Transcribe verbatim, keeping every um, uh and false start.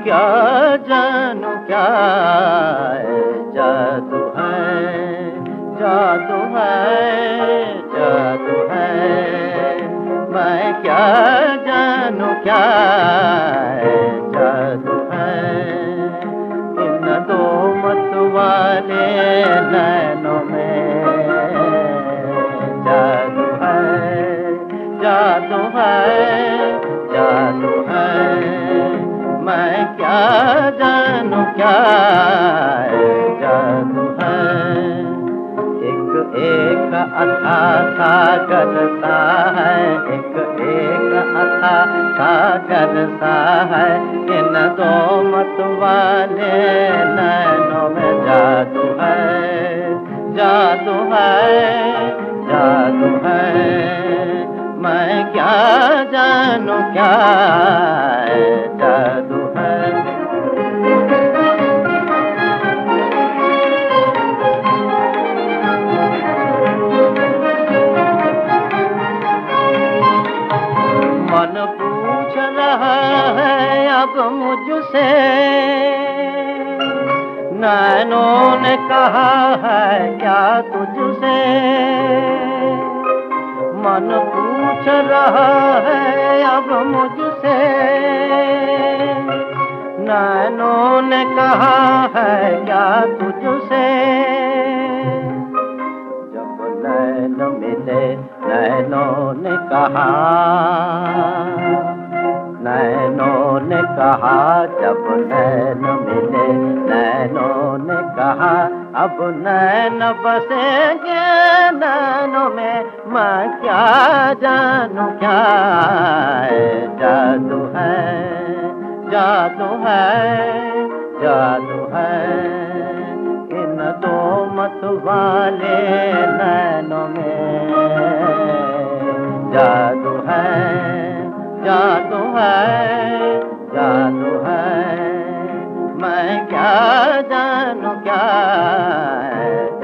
क्या जानूं क्या है, जादू है, जादू है, जादू है। मैं क्या जानूं क्या है, जादू है। इन दो मत वाले नैनों में जादू है, जादू है, जादू है। मैं क्या जानूं क्या है, जादू है। एक एक अथा सागर सा है, एक एक अथा सागर सा है। इन दो मत वाले नैनों में जादू है, जादू है, जादू है। मैं क्या जानूं क्या है, जादू है। मन पूछ रहा है अब मुझसे, नैनों ने कहा है क्या तुझसे। मन पूछ रहा है अब मुझसे, नैनों ने कहा है क्या तुझसे। जब नैन मिले नैनों ने कहा, नैनों ने कहा, जब नैन मिले नैनों ने कहा। अब नैन बसेंगे नैनों में, मैं क्या जानूं क्या है, जादू है, जादू है, जादू है। इन दो मत वाले नैनों में जादू है, जादू है, जादू है। मैं क्या जानूं क्या है,